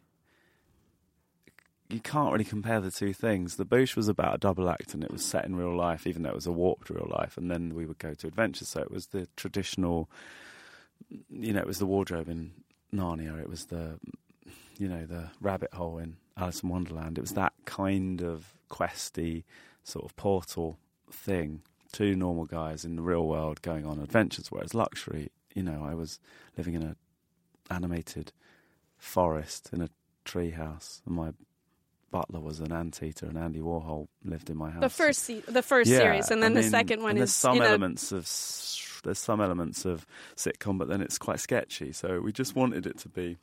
You can't really compare the two things. The Boosh was about a double act, and it was set in real life, even though it was a warped real life. And then we would go to adventures. So it was the traditional. You know, it was the wardrobe in Narnia. It was the, you know, the rabbit hole in Alice in Wonderland. It was that kind of questy sort of portal thing. Two normal guys in the real world going on adventures, whereas Luxury, you know, I was living in a animated forest in a tree house, and my butler was an anteater, and Andy Warhol lived in my house. The first, se- the first yeah, series, and then I the mean, second one and is there's some in elements a... of there's some elements of sitcom, but then it's quite sketchy. So we just wanted it to be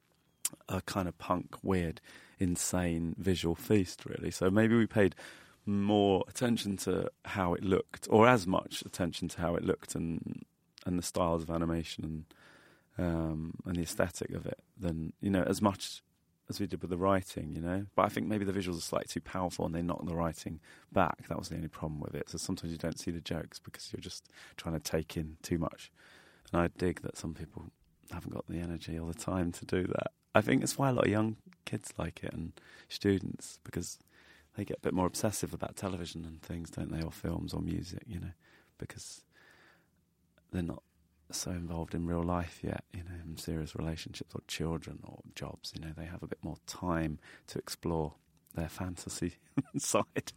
a kind of punk, weird, insane visual feast, really. So maybe we paid more attention to how it looked, or as much attention to how it looked and and the styles of animation and um, and the aesthetic of it than, you know, as much as we did with the writing, you know. But I think maybe the visuals are slightly too powerful and they knock the writing back. That was the only problem with it. So sometimes you don't see the jokes because you're just trying to take in too much. And I dig that some people haven't got the energy or the time to do that. I think that's why a lot of young kids like it, and students, because they get a bit more obsessive about television and things, don't they, or films or music, you know, because they're not so involved in real life yet, you know, in serious relationships or children or jobs, you know. They have a bit more time to explore their fantasy side,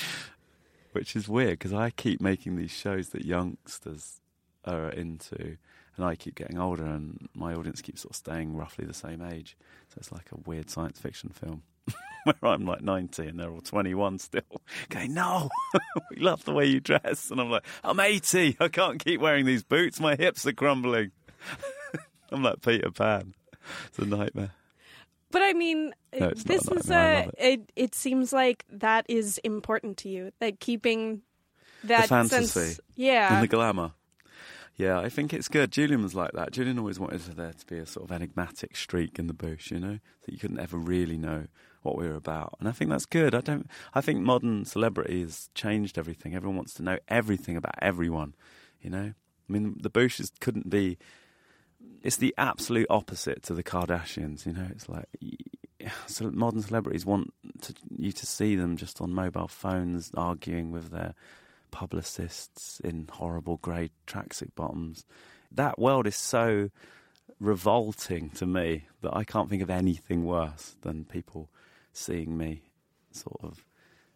which is weird because I keep making these shows that youngsters are into, and I keep getting older, and my audience keeps sort of staying roughly the same age. So it's like a weird science fiction film where I'm like ninety and they're all twenty-one still, going, no, we love the way you dress. And I'm like, I'm eighty, I can't keep wearing these boots, my hips are crumbling. I'm like Peter Pan. It's a nightmare. But I mean, No, it's this not a is nightmare. I a. love it. It, it seems like that is important to you, like keeping that The fantasy sense. Yeah. and the glamour. Yeah, I think it's good. Julian was like that. Julian always wanted there to be a sort of enigmatic streak in the bush, you know, that you couldn't ever really know what we were about. And I think that's good. I don't. I think modern celebrity has changed everything. Everyone wants to know everything about everyone, you know. I mean, the Bushes couldn't be. It's the absolute opposite to the Kardashians, you know. It's like so modern celebrities want to, you to see them just on mobile phones arguing with their publicists in horrible grey tracksuit bottoms. That world is so revolting to me that I can't think of anything worse than people seeing me sort of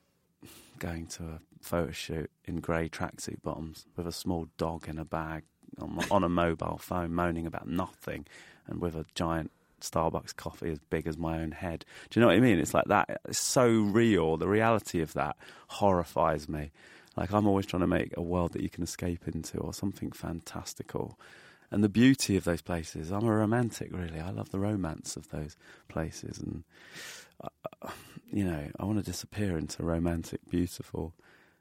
going to a photo shoot in grey tracksuit bottoms with a small dog in a bag on, on a mobile phone, moaning about nothing, and with a giant Starbucks coffee as big as my own head. Do you know what I mean? It's like that. It's so real. The reality of that horrifies me. Like, I'm always trying to make a world that you can escape into, or something fantastical. And the beauty of those places, I'm a romantic, really. I love the romance of those places. And, uh, you know, I want to disappear into romantic, beautiful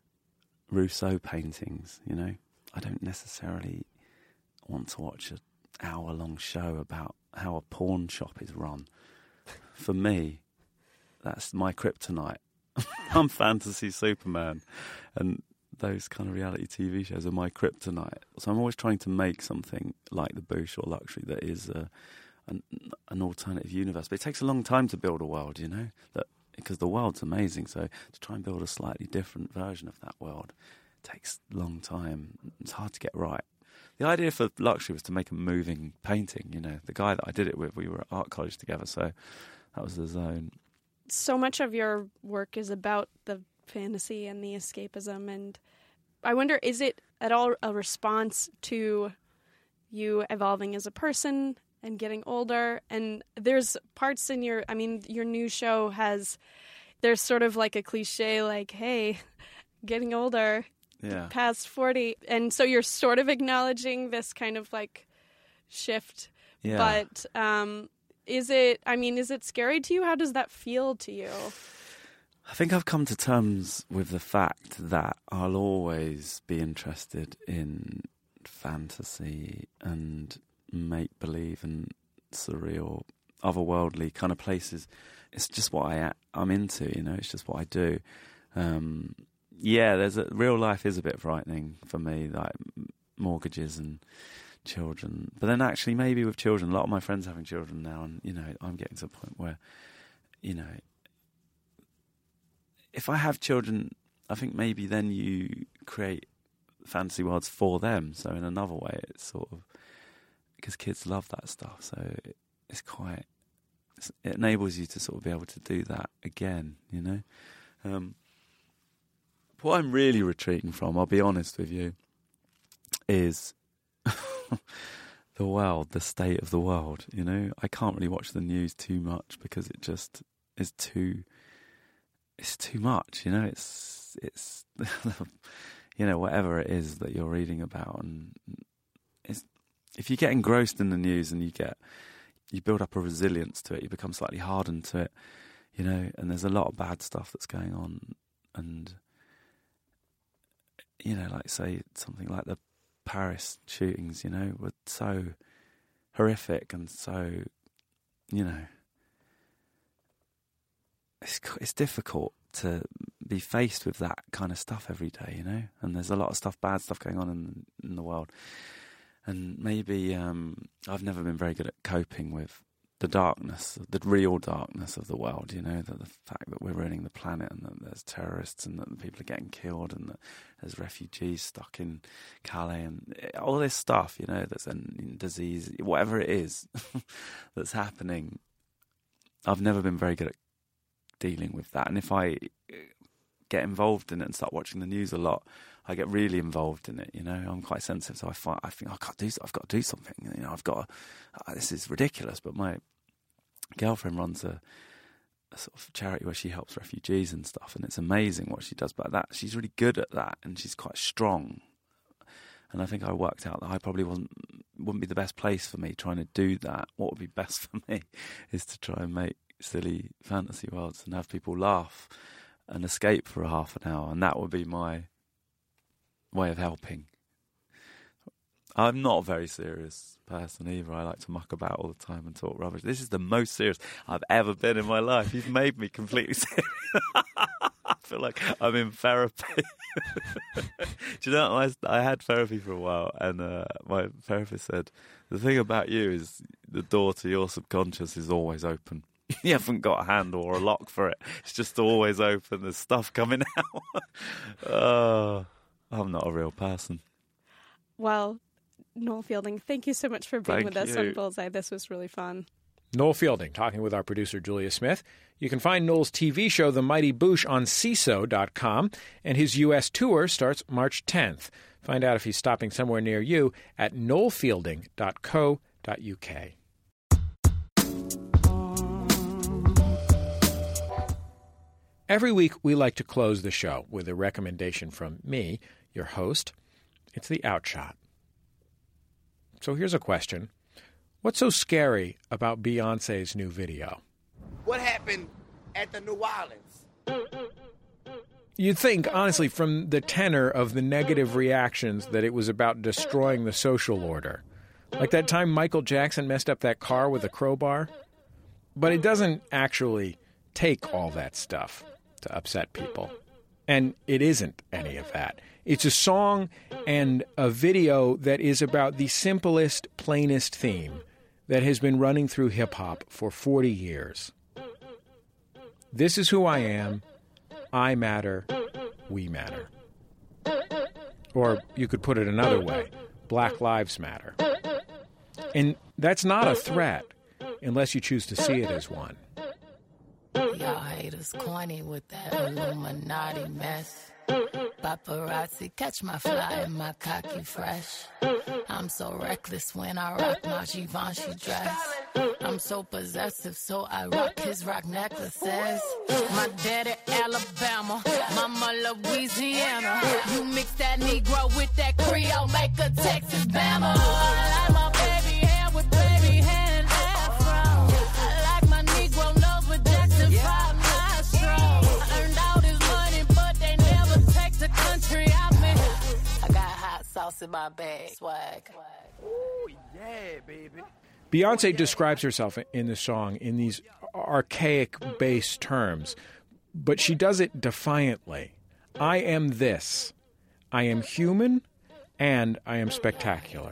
Rousseau paintings, you know. I don't necessarily want to watch an hour-long show about how a pawn shop is run. For me, that's my kryptonite. I'm fantasy Superman, and those kind of reality T V shows are my kryptonite. So I'm always trying to make something like the Bush or Luxury that is a, an, an alternative universe. But it takes a long time to build a world, you know, that because the world's amazing. So to try and build a slightly different version of that world takes a long time. It's hard to get right. The idea for Luxury was to make a moving painting, you know. The guy that I did it with, we were at art college together, so that was the zone. So much of your work is about the fantasy and the escapism, and I wonder, is it at all a response to you evolving as a person and getting older? And there's parts in your, I mean, your new show has, there's sort of like a cliche, like, hey, getting older, Yeah. past forty, and so you're sort of acknowledging this kind of like shift, Yeah. but um is it, I mean, is it scary to you? How does that feel to you? I think I've come to terms with the fact that I'll always be interested in fantasy and make-believe and surreal, otherworldly kind of places. It's just what I, I'm into, you know, it's just what I do. Um, yeah, there's a, real life is a bit frightening for me, like mortgages and children. But then actually maybe with children, a lot of my friends are having children now, and, you know, I'm getting to a point where, you know, if I have children, I think maybe then you create fantasy worlds for them. So in another way, it's sort of, because kids love that stuff. So it, it's quite, it's, it enables you to sort of be able to do that again, you know. Um, what I'm really retreating from, I'll be honest with you, is the world, the state of the world. You know, I can't really watch the news too much because it just is too. It's too much. You know, it's it's you know, whatever it is that you're reading about, and it's, if you get engrossed in the news and you get you build up a resilience to it, you become slightly hardened to it. You know, and there's a lot of bad stuff that's going on, and you know, like say something like the Paris shootings, you know, were so horrific and so, you know, it's it's difficult to be faced with that kind of stuff every day, you know. And there's a lot of stuff, bad stuff going on in in the world, and maybe um, I've never been very good at coping with the darkness, the real darkness of the world, you know, that the fact that we're ruining the planet and that there's terrorists and that people are getting killed and that there's refugees stuck in Calais and all this stuff, you know, that's a disease, whatever it is that's happening. I've never been very good at dealing with that. And if I get involved in it and start watching the news a lot, I get really involved in it, you know. I'm quite sensitive, so I find, I think, oh, I've got to do, I've got to do something. You know, I've got. To, uh, this is ridiculous, but my girlfriend runs a, a sort of charity where she helps refugees and stuff, and it's amazing what she does. But that she's really good at that, and she's quite strong. And I think I worked out that I probably wasn't wouldn't be the best place for me trying to do that. What would be best for me is to try and make silly fantasy worlds and have people laugh and escape for a half an hour, and that would be my way of helping. I'm not a very serious person either. I like to muck about all the time and talk rubbish. This is the most serious I've ever been in my life. You've made me completely serious. I feel like I'm in therapy. Do you know, I, I had therapy for a while, and uh, my therapist said, the thing about you is the door to your subconscious is always open. You haven't got a handle or a lock for it. It's just always open. There's stuff coming out. Oh, I'm not a real person. Well, Noel Fielding, thank you so much for being Thank with us you. on Bullseye. This was really fun. Noel Fielding, talking with our producer, Julia Smith. You can find Noel's T V show, The Mighty Boosh, on C I S O dot com, and his U S tour starts March tenth. Find out if he's stopping somewhere near you at noel fielding dot co dot u k. Every week, we like to close the show with a recommendation from me, your host. It's the Outshot. So here's a question. What's so scary about Beyoncé's new video? What happened at the New Orleans? You'd think, honestly, from the tenor of the negative reactions, that it was about destroying the social order. Like that time Michael Jackson messed up that car with a crowbar. But it doesn't actually take all that stuff to upset people. And it isn't any of that. It's a song and a video that is about the simplest, plainest theme that has been running through hip-hop for forty years. This is who I am. I matter. We matter. Or you could put it another way. Black lives matter. And that's not a threat unless you choose to see it as one. Y'all haters corny with that Illuminati mess. Paparazzi catch my fly and my cocky fresh. I'm so reckless when I rock my Givenchy dress. I'm so possessive, so I rock his rock necklaces. My daddy Alabama, mama Louisiana. You mix that Negro with that Creole, make a Texas Bama. I like my baby hair with baby hair and afro. I like my Negro nose with Jackson five nostrils. I earned all this money, but they never take the country I'm in. I got hot sauce in my bag, swag. Ooh, yeah, baby. Beyoncé describes herself in the song in these archaic bass terms, but she does it defiantly. I am this. I am human, and I am spectacular.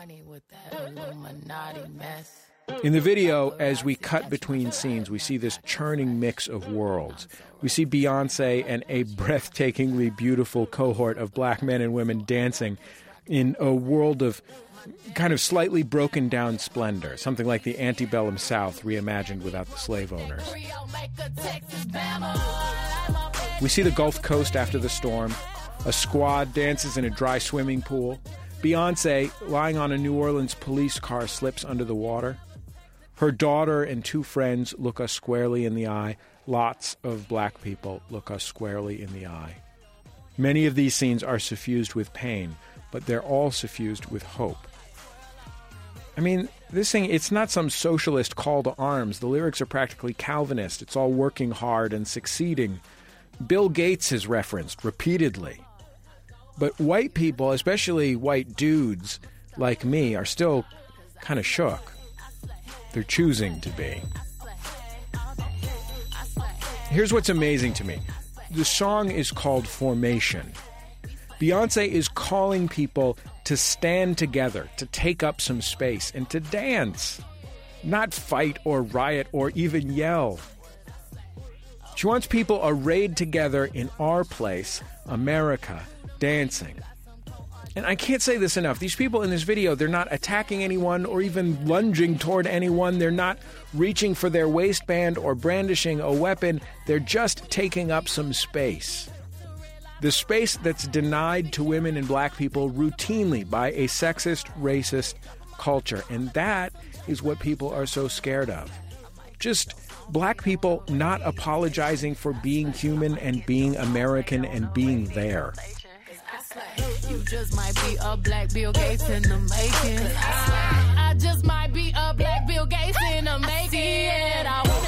In the video, as we cut between scenes, we see this churning mix of worlds. We see Beyoncé and a breathtakingly beautiful cohort of black men and women dancing in a world of kind of slightly broken down splendor, something like the antebellum South reimagined without the slave owners. We see the Gulf Coast after the storm. A squad dances in a dry swimming pool. Beyoncé, lying on a New Orleans police car, slips under the water. Her daughter and two friends look us squarely in the eye. Lots of black people look us squarely in the eye. Many of these scenes are suffused with pain, but they're all suffused with hope. I mean, this thing, it's not some socialist call to arms. The lyrics are practically Calvinist. It's all working hard and succeeding. Bill Gates is referenced repeatedly. But white people, especially white dudes like me, are still kind of shook. They're choosing to be. Here's what's amazing to me. The song is called Formation. Beyoncé is calling people to stand together, to take up some space, and to dance. Not fight or riot or even yell. She wants people arrayed together in our place, America, dancing. And I can't say this enough. These people in this video, they're not attacking anyone or even lunging toward anyone. They're not reaching for their waistband or brandishing a weapon. They're just taking up some space. The space that's denied to women and black people routinely by a sexist, racist culture. And that is what people are so scared of. Just black people not apologizing for being human and being American and being there. You just might be a black Bill Gates in the making. I just might be a black Bill Gates in the making. I want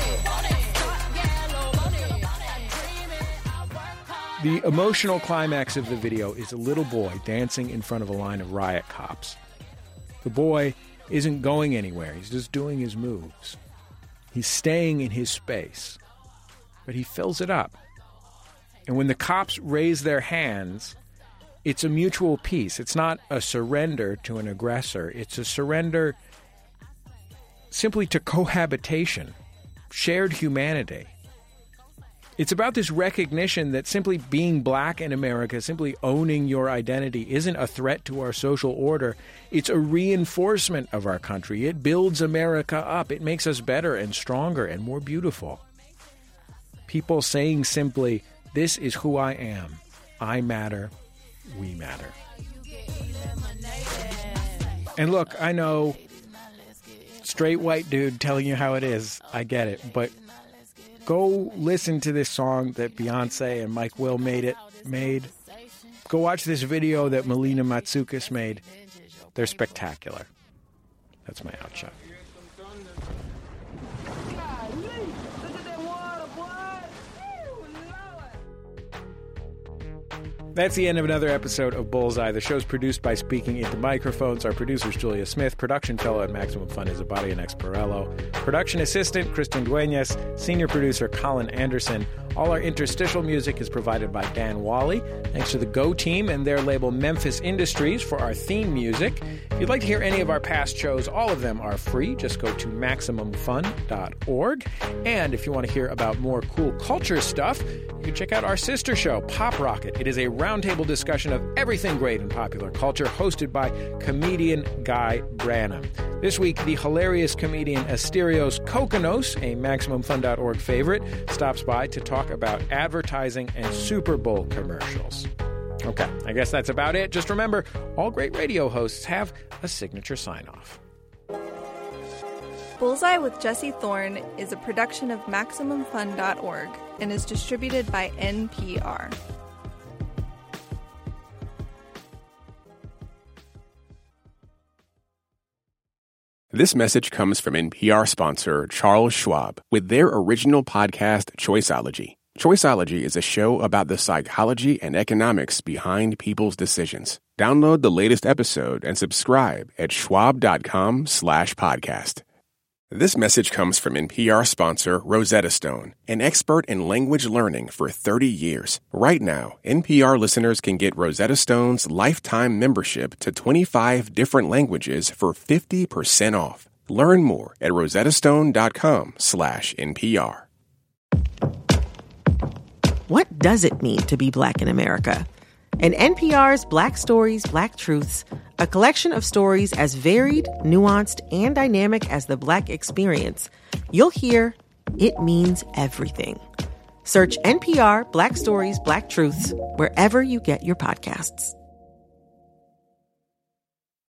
it. The emotional climax of the video is a little boy dancing in front of a line of riot cops. The boy isn't going anywhere. He's just doing his moves. He's staying in his space. But he fills it up. And when the cops raise their hands, it's a mutual peace. It's not a surrender to an aggressor. It's a surrender simply to cohabitation, shared humanity. It's about this recognition that simply being black in America, simply owning your identity, isn't a threat to our social order. It's a reinforcement of our country. It builds America up. It makes us better and stronger and more beautiful. People saying simply, this is who I am. I matter. We matter. And look, I know, straight white dude telling you how it is. I get it. But go listen to this song that Beyonce and Mike Will made it made. Go watch this video that Melina Matsoukas made. They're spectacular. That's my outshot. That's the end of another episode of Bullseye. The show's produced by Speaking Into Microphones. Our producer's Julia Smith. Production fellow at Maximum Fun is Abadia Nexparello. Production assistant, Kristen Duenas. Senior producer, Colin Anderson. All our interstitial music is provided by Dan Wally. Thanks to the Go team and their label Memphis Industries for our theme music. If you'd like to hear any of our past shows, all of them are free. Just go to Maximum Fun dot org. And if you want to hear about more cool culture stuff, you can check out our sister show, Pop Rocket. It is a roundtable discussion of everything great in popular culture, hosted by comedian Guy Branum. This week, the hilarious comedian Asterios Kokkinos, a Maximum Fun dot org favorite, stops by to talk about advertising and Super Bowl commercials. Okay, I guess that's about it. Just remember, all great radio hosts have a signature sign-off. Bullseye with Jesse Thorne is a production of Maximum Fun dot org and is distributed by N P R. This message comes from N P R sponsor Charles Schwab with their original podcast, Choiceology. Choiceology is a show about the psychology and economics behind people's decisions. Download the latest episode and subscribe at schwab.com slash podcast. This message comes from N P R sponsor Rosetta Stone, an expert in language learning for thirty years. Right now, N P R listeners can get Rosetta Stone's lifetime membership to twenty-five different languages for fifty percent off. Learn more at rosettastone.com slash NPR. What does it mean to be Black in America? In N P R's Black Stories, Black Truths, a collection of stories as varied, nuanced, and dynamic as the Black experience, you'll hear it means everything. Search N P R Black Stories, Black Truths wherever you get your podcasts.